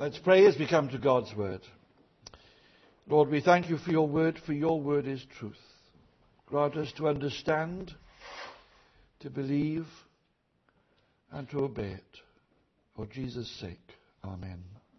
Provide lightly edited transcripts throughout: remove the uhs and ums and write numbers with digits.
Let's pray as we come to God's word. Lord, we thank you for your word is truth. Grant us to understand, to believe, and to obey it. For Jesus' sake. Amen.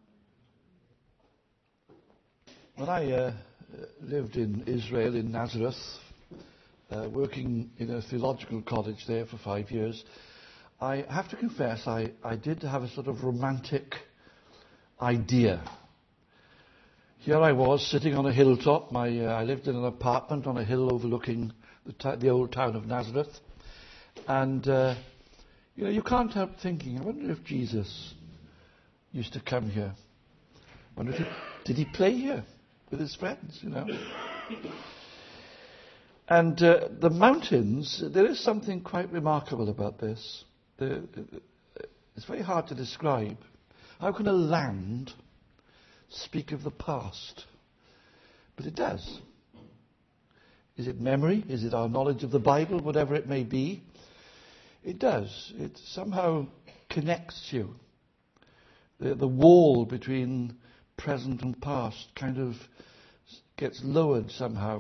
When I lived in Israel, in Nazareth, working in a theological college there for 5 years, I have to confess I did have a sort of romantic idea. Here I was sitting on a hilltop. I lived in an apartment on a hill overlooking the old town of Nazareth. And, you can't help thinking, I wonder if Jesus used to come here. I wonder if did he play here with his friends, And the mountains, there is something quite remarkable about this. It's very hard to describe. How can a land speak of the past? But it does. Is it memory? Is it our knowledge of the Bible? Whatever it may be. It does. It somehow connects you. The wall between present and past kind of gets lowered somehow.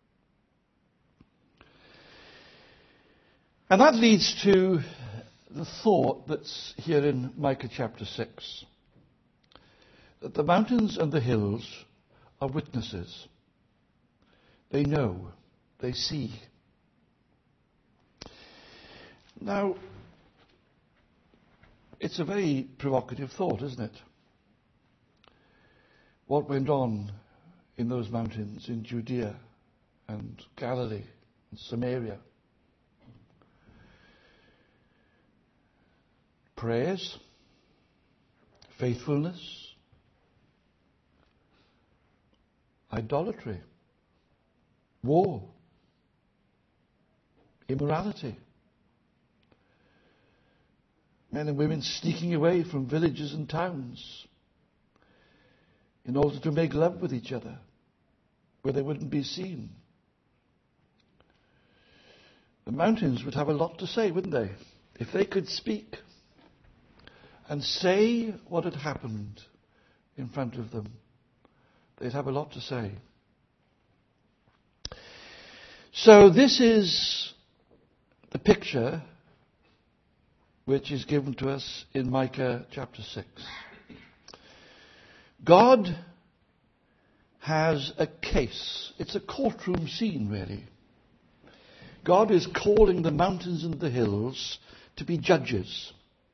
And that leads to the thought that's here in Micah chapter 6. That the mountains and the hills are witnesses. They know. They see. Now, it's a very provocative thought, isn't it? What went on in those mountains in Judea and Galilee and Samaria? Prayers, faithfulness, idolatry, war, immorality. Men and women sneaking away from villages and towns in order to make love with each other where they wouldn't be seen. The mountains would have a lot to say, wouldn't they? If they could speak and say what had happened in front of them, they'd have a lot to say. So this is the picture which is given to us in Micah chapter 6. God has a case. It's a courtroom scene, really. God is calling the mountains and the hills to be judges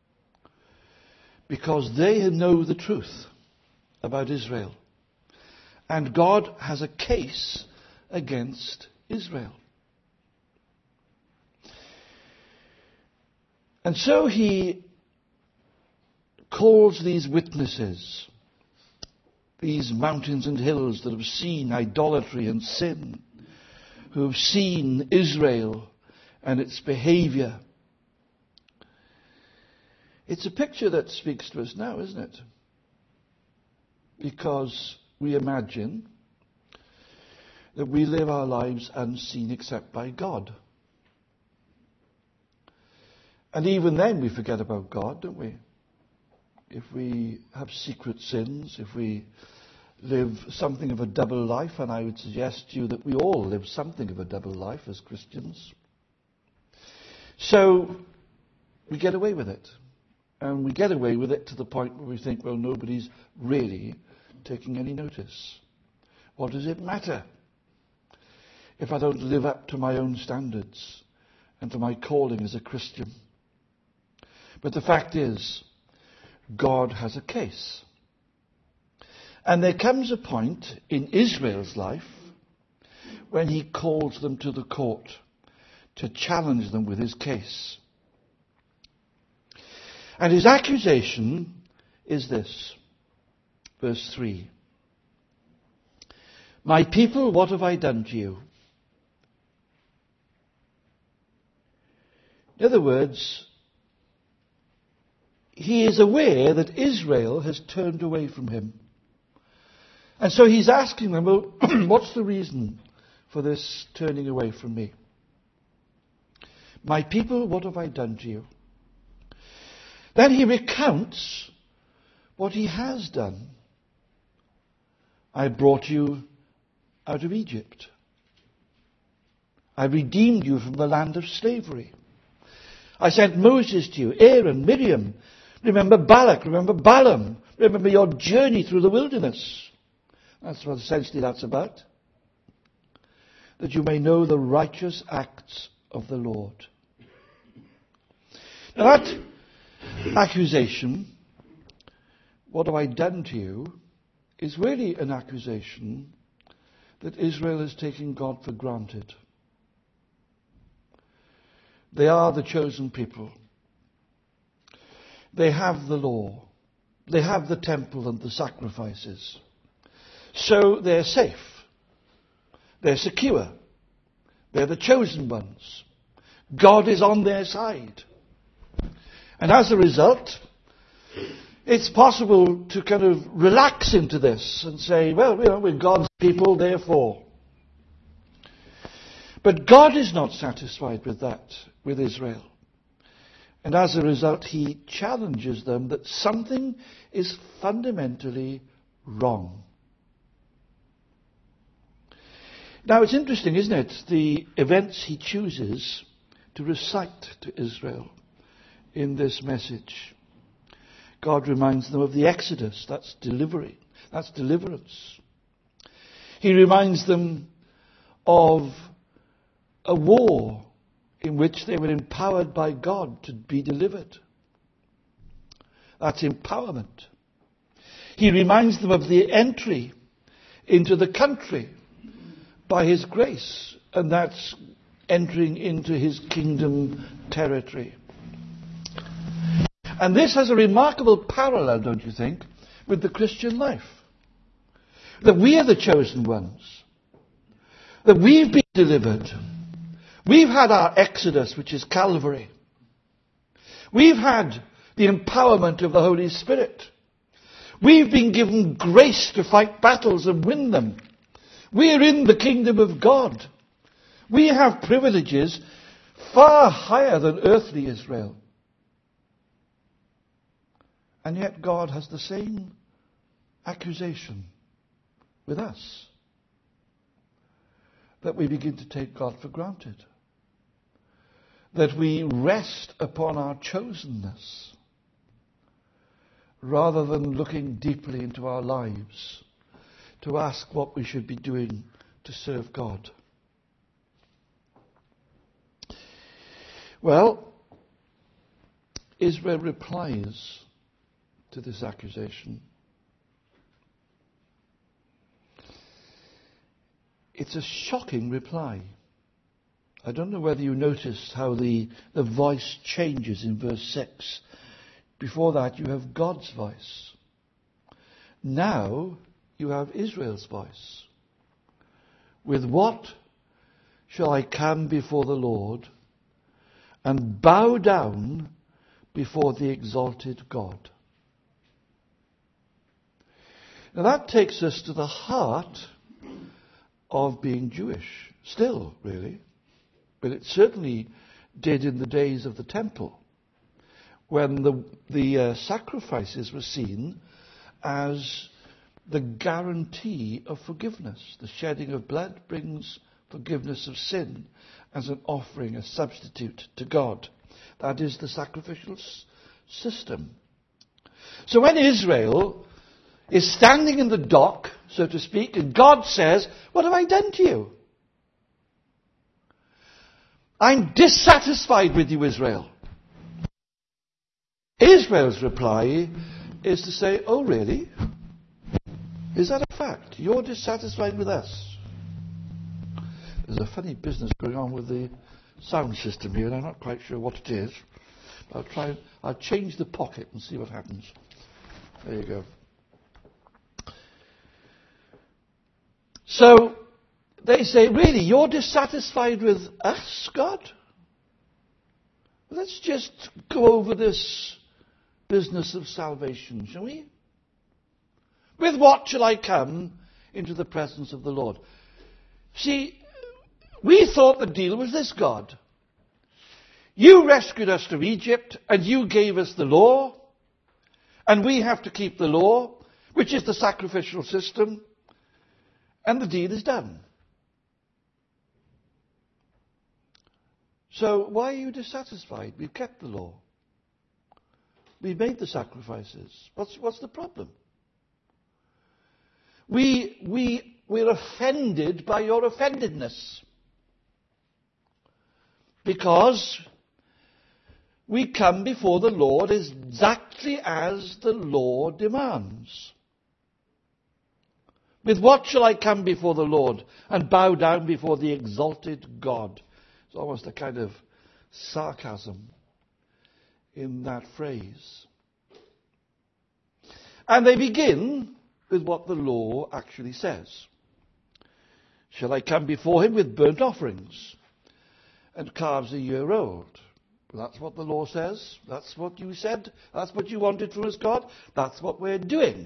because they know the truth about Israel. And God has a case against Israel. And so he calls these witnesses, these mountains and hills that have seen idolatry and sin, who have seen Israel and its behavior. It's a picture that speaks to us now, isn't it? Because we imagine that we live our lives unseen except by God. And even then we forget about God, don't we? If we have secret sins, if we live something of a double life, and I would suggest to you that we all live something of a double life as Christians. So we get away with it. And we get away with it to the point where we think, well, nobody's really taking any notice. What does it matter if I don't live up to my own standards and to my calling as a Christian? But the fact is, God has a case. And there comes a point in Israel's life when he calls them to the court to challenge them with his case. And his accusation is this, verse 3. My people, what have I done to you? In other words, he is aware that Israel has turned away from him. And so he's asking them, well, what's the reason for this turning away from me? My people, what have I done to you? Then he recounts what he has done. I brought you out of Egypt. I redeemed you from the land of slavery. I sent Moses to you, Aaron, Miriam. Remember Balak, remember Balaam. Remember your journey through the wilderness. That's what essentially that's about. That you may know the righteous acts of the Lord. Now that accusation, what have I done to you, is really an accusation that Israel is taking God for granted. They are the chosen people. They have the law. They have the temple and the sacrifices. So they're safe. They're secure. They're the chosen ones. God is on their side. And as a result, it's possible to kind of relax into this and say, well, we're God's people, therefore. But God is not satisfied with that, with Israel. And as a result, he challenges them that something is fundamentally wrong. Now, it's interesting, isn't it, the events he chooses to recite to Israel in this message. God reminds them of the Exodus, that's delivery, that's deliverance. He reminds them of a war in which they were empowered by God to be delivered. That's empowerment. He reminds them of the entry into the country by his grace, and that's entering into his kingdom territory. And this has a remarkable parallel, don't you think, with the Christian life. That we are the chosen ones. That we've been delivered. We've had our Exodus, which is Calvary. We've had the empowerment of the Holy Spirit. We've been given grace to fight battles and win them. We're in the kingdom of God. We have privileges far higher than earthly Israel. And yet God has the same accusation with us. That we begin to take God for granted. That we rest upon our chosenness rather than looking deeply into our lives to ask what we should be doing to serve God. Well, Israel replies to this accusation. It's a shocking reply. I don't know whether you noticed how the voice changes in verse 6. Before that you have God's voice. Now you have Israel's voice. With what shall I come before the Lord and bow down before the exalted God? Now that takes us to the heart of being Jewish. Still, really. But it certainly did in the days of the temple, when the sacrifices were seen as the guarantee of forgiveness. The shedding of blood brings forgiveness of sin as an offering, a substitute to God. That is the sacrificial system. So when Israel is standing in the dock, so to speak, and God says, what have I done to you? I'm dissatisfied with you, Israel. Israel's reply is to say, oh really? Is that a fact? You're dissatisfied with us? There's a funny business going on with the sound system here, and I'm not quite sure what it is. I'll change the pocket and see what happens. There you go. So, they say, really, you're dissatisfied with us, God? Let's just go over this business of salvation, shall we? With what shall I come into the presence of the Lord? See, we thought the deal was this, God. You rescued us from Egypt, and you gave us the law, And we have to keep the law, which is the sacrificial system, and the deal is done. So why are you dissatisfied? We've kept the law. We've made the sacrifices. What's the problem? We're offended by your offendedness. Because we come before the Lord exactly as the law demands. With what shall I come before the Lord and bow down before the exalted God? It's almost a kind of sarcasm in that phrase. And they begin with what the law actually says. Shall I come before him with burnt offerings and calves a year old? Well, that's what the law says. That's what you said. That's what you wanted from us, God. That's what we're doing.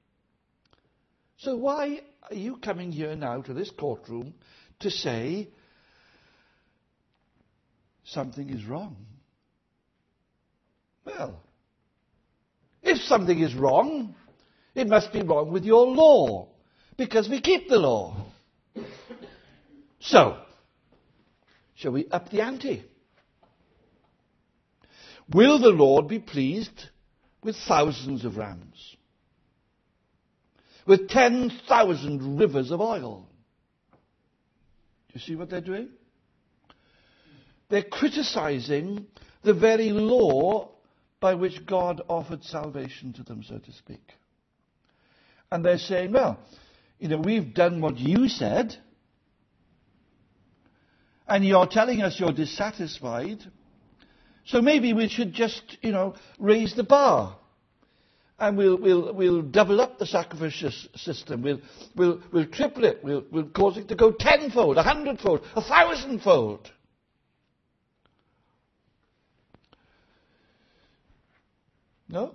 So why are you coming here now to this courtroom to say something is wrong? Well, if something is wrong, it must be wrong with your law, because we keep the law. So, shall we up the ante? Will the Lord be pleased with thousands of rams? With 10,000 rivers of oil? Do you see what they're doing? They're criticizing the very law by which God offered salvation to them, so to speak. And they're saying, well, we've done what you said, and you're telling us you're dissatisfied, so maybe we should just, raise the bar. And we'll double up the sacrificial system. We'll triple it. We'll cause it to go 10-fold, 100-fold, 1,000-fold. No?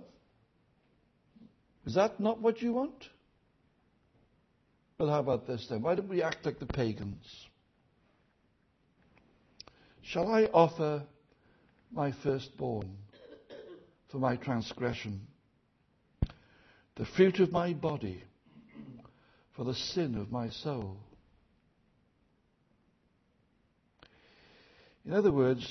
Is that not what you want? Well, how about this then? Why don't we act like the pagans? Shall I offer my firstborn for my transgression, the fruit of my body for the sin of my soul? In other words,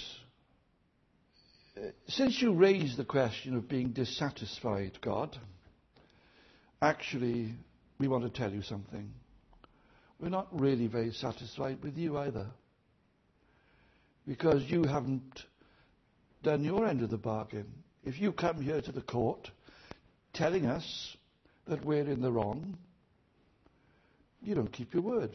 since you raised the question of being dissatisfied, God, actually, we want to tell you something. We're not really very satisfied with you either, because you haven't done your end of the bargain. If you come here to the court telling us that we're in the wrong, you don't keep your word.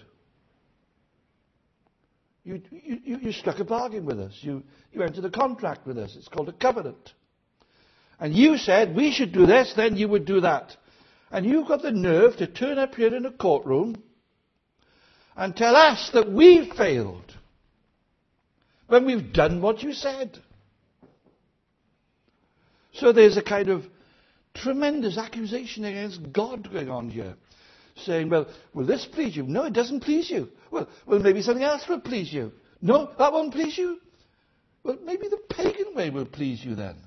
You struck a bargain with us. You entered a contract with us. It's called a covenant. And you said we should do this, then you would do that. And you've got the nerve to turn up here in a courtroom and tell us that we failed when we've done what you said. So there's a kind of tremendous accusation against God going on here, saying, well, will this please you? No, it doesn't please you. Well, maybe something else will please you. No, that won't please you. Well, maybe the pagan way will please you then.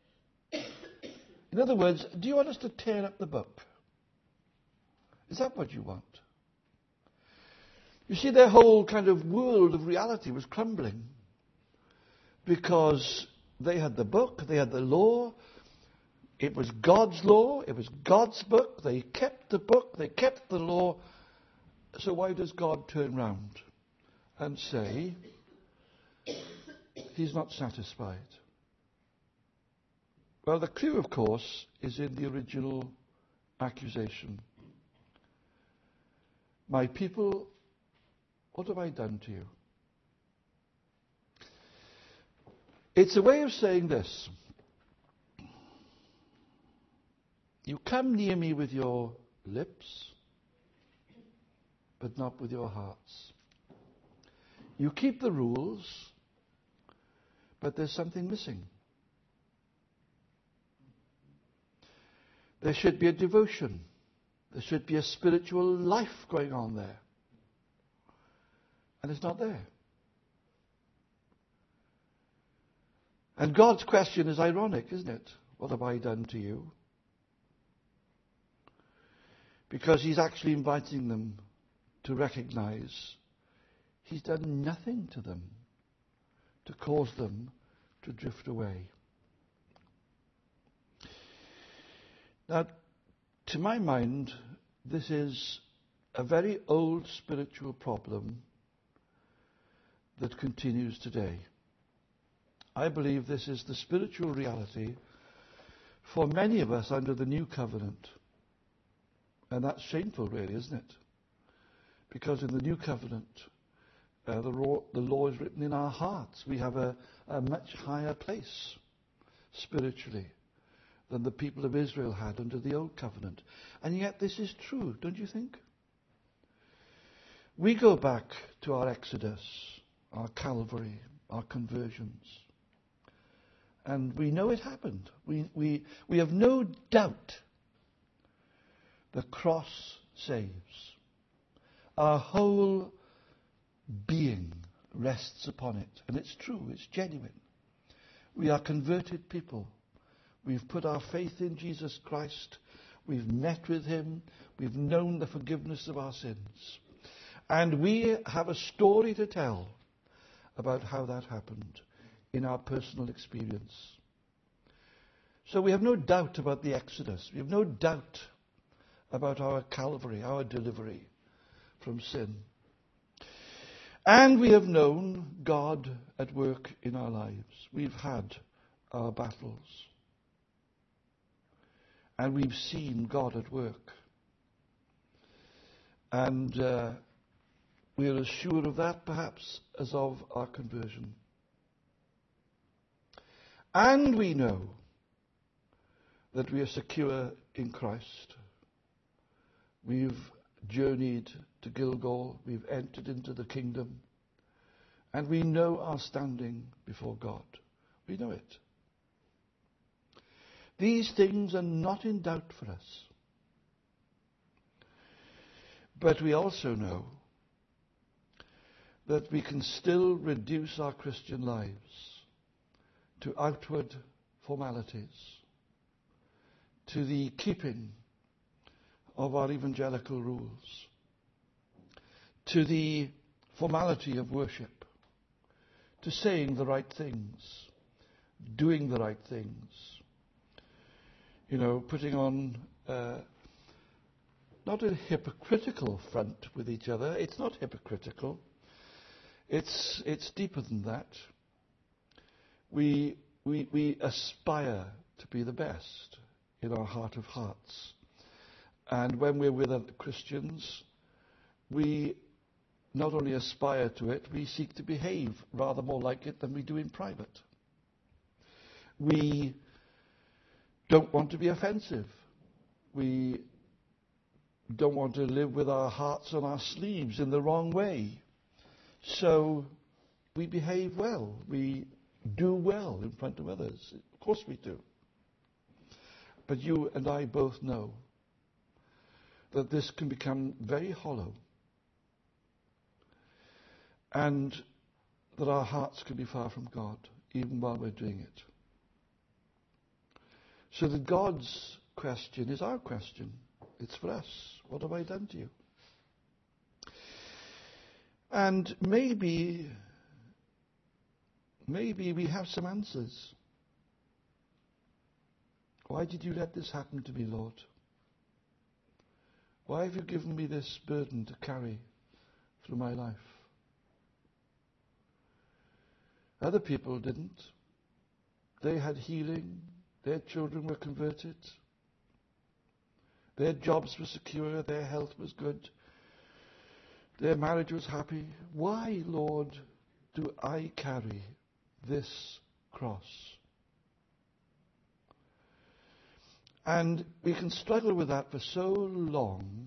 In other words, do you want us to tear up the book? Is that what you want? You see, their whole kind of world of reality was crumbling because they had the book, they had the law. It was God's law, it was God's book. They kept the book, they kept the law. So why does God turn round and say he's not satisfied? Well, the clue, of course, is in the original accusation. My people, what have I done to you? It's a way of saying this. You come near me with your lips, but not with your hearts. You keep the rules, but there's something missing. There should be a devotion. There should be a spiritual life going on there. And it's not there. And God's question is ironic, isn't it? What have I done to you? because he's actually inviting them to recognize he's done nothing to them to cause them to drift away. Now, to my mind, this is a very old spiritual problem that continues today. I believe this is the spiritual reality for many of us under the new covenant. And that's shameful, really, isn't it? Because in the new covenant, the law is written in our hearts. We have a much higher place spiritually than the people of Israel had under the old covenant. And yet this is true, don't you think? We go back to our Exodus, our Calvary, our conversions. And we know it happened. We have no doubt the cross saves. Our whole being rests upon it. And it's true, it's genuine. We are converted people. We've put our faith in Jesus Christ. We've met with him. We've known the forgiveness of our sins. And we have a story to tell about how that happened in our personal experience. So we have no doubt about the Exodus. We have no doubt about our Calvary, our delivery from sin. And we have known God at work in our lives. We've had our battles. And we've seen God at work. And we are as sure of that, perhaps, as of our conversion. And we know that we are secure in Christ. We've journeyed to Gilgal. We've entered into the kingdom. And we know our standing before God. We know it. These things are not in doubt for us. But we also know that we can still reduce our Christian lives to outward formalities, to the keeping of our evangelical rules, to the formality of worship, to saying the right things, doing the right things, putting on not a hypocritical front with each other. It's not hypocritical. It's deeper than that. We aspire to be the best in our heart of hearts. And when we're with other Christians, we not only aspire to it, we seek to behave rather more like it than we do in private. We don't want to be offensive. We don't want to live with our hearts on our sleeves in the wrong way. So we behave well. We do well in front of others. Of course we do. But you and I both know that this can become very hollow, and that our hearts can be far from God even while we're doing it. So that God's question is our question. It's for us. What have I done to you? And maybe we have some answers. Why did you let this happen to me, Lord? Why have you given me this burden to carry through my life? Other people didn't. They had healing. Their children were converted. Their jobs were secure. Their health was good. Their marriage was happy. Why, Lord, do I carry this cross? And we can struggle with that for so long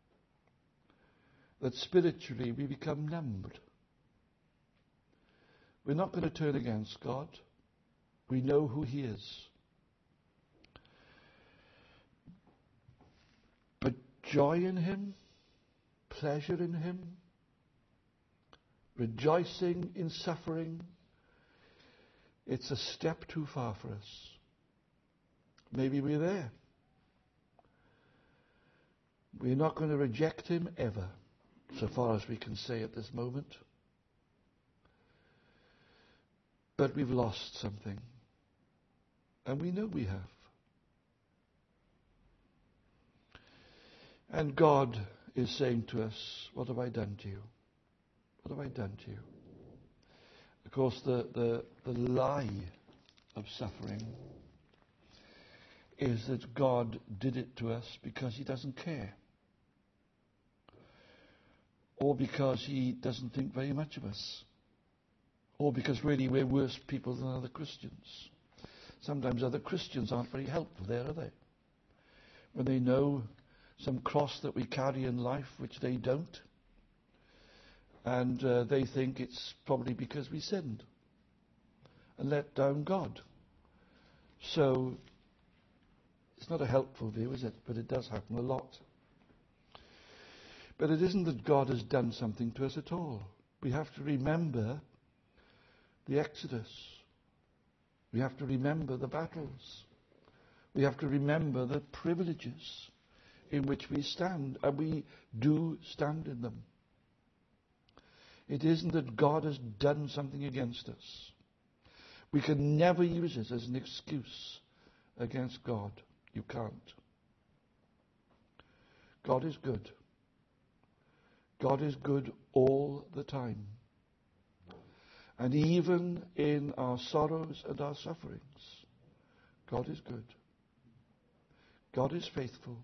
that spiritually we become numbed. We're not going to turn against God. We know who he is. But joy in him, pleasure in him, rejoicing in suffering, it's a step too far for us. Maybe we're there. We're not going to reject him ever, so far as we can say at this moment. But we've lost something. And we know we have. And God is saying to us, what have I done to you? What have I done to you? Of course, the lie of suffering is that God did it to us because he doesn't care. Or because he doesn't think very much of us. Or because really we're worse people than other Christians. Sometimes other Christians aren't very helpful there, are they? When they know some cross that we carry in life which they don't, and they think it's probably because we sinned and let down God. So it's not a helpful view, is it? But it does happen a lot. But it isn't that God has done something to us at all. We have to remember the Exodus. We have to remember the battles. We have to remember the privileges in which we stand, and we do stand in them. It isn't that God has done something against us. We can never use it as an excuse against God. You can't. God is good. God is good all the time. And even in our sorrows and our sufferings, God is good. God is faithful.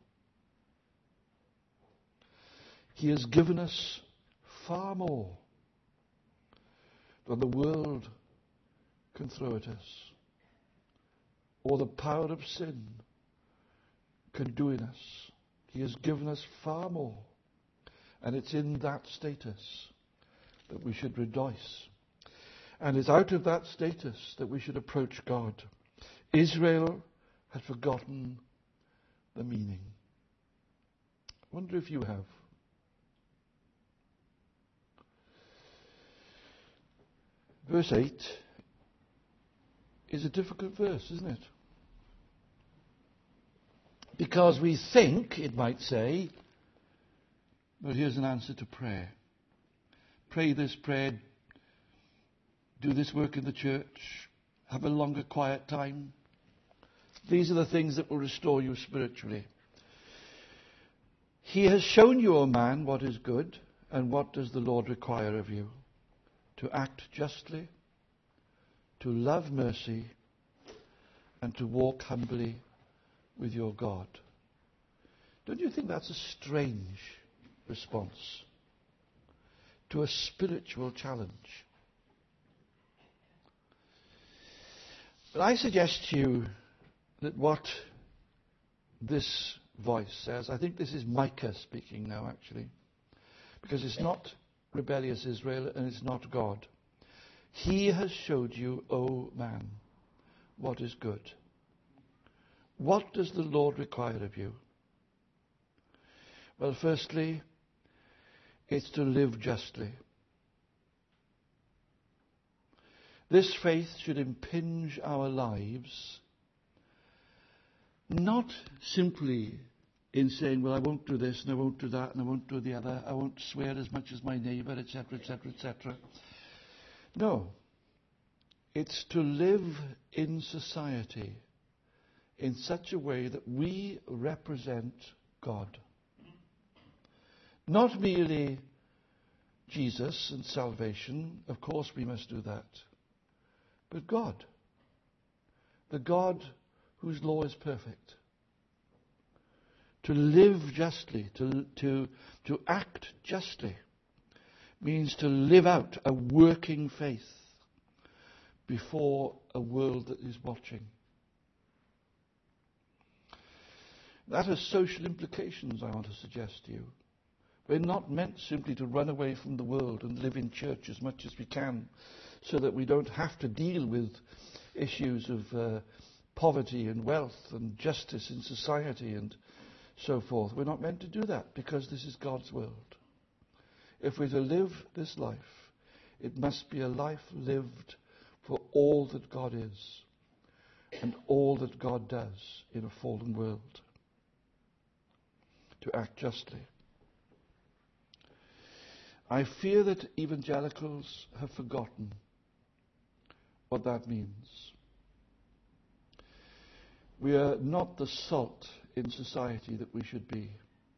He has given us far more than the world can throw at us, or the power of sin can do in us. He has given us far more, and it's in that status that we should rejoice. And it's out of that status that we should approach God. Israel has forgotten the meaning. I wonder if you have. Verse 8 is a difficult verse, isn't it? Because we think, it might say, but here's an answer to prayer. Pray this prayer, do this work in the church, have a longer quiet time. These are the things that will restore you spiritually. He has shown you, O man, what is good, and what does the Lord require of you? To act justly, to love mercy, and to walk humbly with your God. Don't you think that's a strange response to a spiritual challenge? But I suggest to you that what this voice says, I think this is Micah speaking now actually, because it's not rebellious Israel and it's not God. He has showed you, O man, what is good. What does the Lord require of you? Well, firstly, it's to live justly. This faith should impinge our lives, not simply in saying, well, I won't do this, and I won't do that, and I won't do the other, I won't swear as much as my neighbour, etc., etc., etc. No. It's to live in society in such a way that we represent God. Not merely Jesus and salvation, of course we must do that, but God. The God whose law is perfect. To live justly, to act justly, means to live out a working faith before a world that is watching. That has social implications, I want to suggest to you. We're not meant simply to run away from the world and live in church as much as we can so that we don't have to deal with issues of poverty and wealth and justice in society and so forth. We're not meant to do that because this is God's world. If we're to live this life, it must be a life lived for all that God is and all that God does in a fallen world. to act justly. I fear that evangelicals have forgotten what that means. We are not the salt in society that we should be.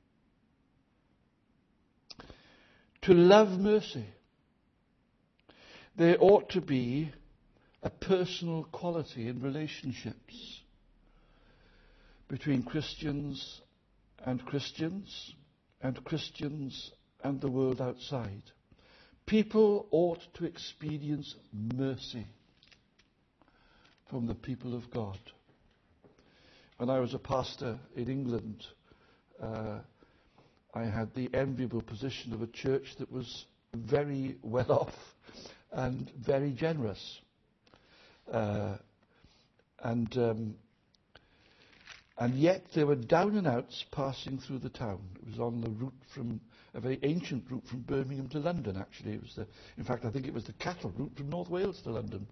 To love mercy, there ought to be a personal quality in relationships between Christians and Christians and Christians and the world outside. People ought to experience mercy from the people of God. When I was a pastor in England, I had the enviable position of a church that was very well off and very generous. And yet there were down and outs passing through the town. It was on the route a very ancient route from Birmingham to London, actually. In fact, I think it was the cattle route from North Wales to London.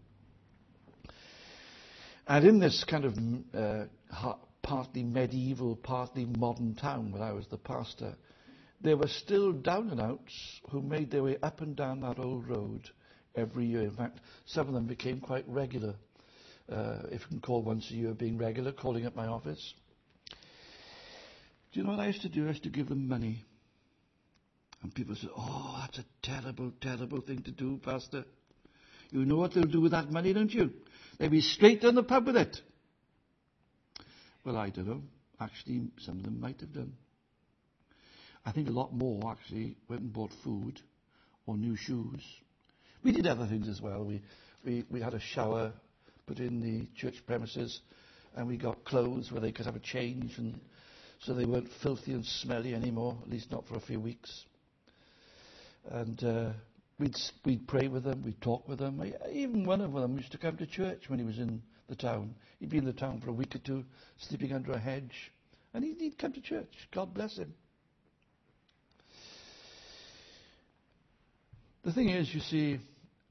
And in this kind of partly medieval, partly modern town where I was the pastor, there were still down and outs who made their way up and down that old road every year. In fact, some of them became quite regular. If you can call once a year being regular, calling at my office. Do you know what I used to do? I used to give them money. And people said, "Oh, that's a terrible, terrible thing to do, Pastor. You know what they'll do with that money, don't you? They'll be straight down the pub with it." Well, I don't know. Actually, some of them might have done. I think a lot more, actually, went and bought food or new shoes. We did other things as well. We had a shower put in the church premises, and we got clothes where they could have a change, and so they weren't filthy and smelly anymore, at least not for a few weeks. And we'd pray with them, we'd talk with them. Even one of them used to come to church when he was in the town. He'd be in the town for a week or two, sleeping under a hedge, and he'd come to church. God bless him. The thing is, you see,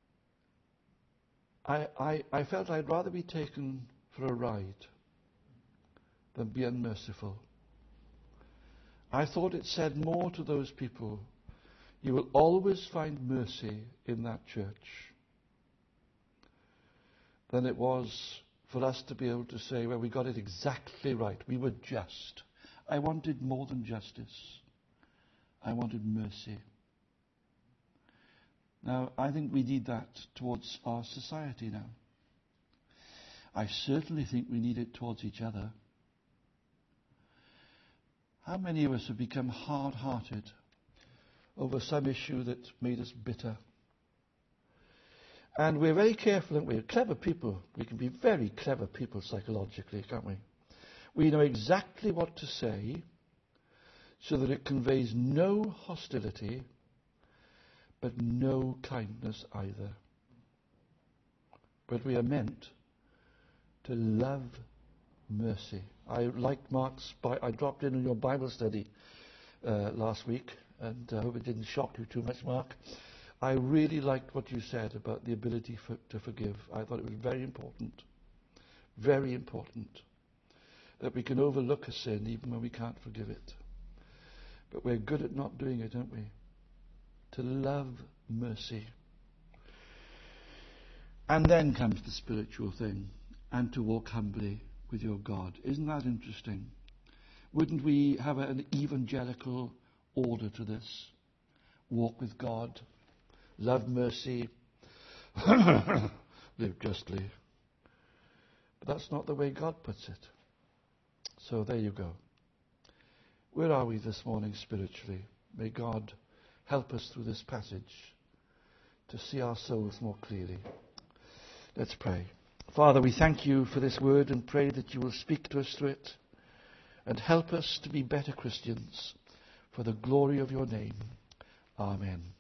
I felt I'd rather be taken for a ride than be unmerciful. I thought it said more to those people. You will always find mercy in that church than it was for us to be able to say, well, we got it exactly right. We were just. I wanted more than justice. I wanted mercy. Now, I think we need that towards our society now. I certainly think we need it towards each other. How many of us have become hard-hearted over some issue that made us bitter? And we're very careful, aren't we? We're clever people. We can be very clever people psychologically, can't we? We know exactly what to say so that it conveys no hostility but no kindness either. But we are meant to love mercy. I liked Mark's. I dropped in on your Bible study last week, and I hope it didn't shock you too much, Mark. I really liked what you said about the ability to forgive. I thought it was very important, that we can overlook a sin even when we can't forgive it. But we're good at not doing it, aren't we? To love mercy. And then comes the spiritual thing, and to walk humbly with your God. Isn't that interesting? Wouldn't we have an evangelical order to this? Walk with God, love mercy, live justly. But that's not the way God puts it. So there you go. Where are we this morning spiritually? May God help us through this passage to see our souls more clearly. Let's pray. Father, we thank you for this word and pray that you will speak to us through it and help us to be better Christians for the glory of your name. Amen.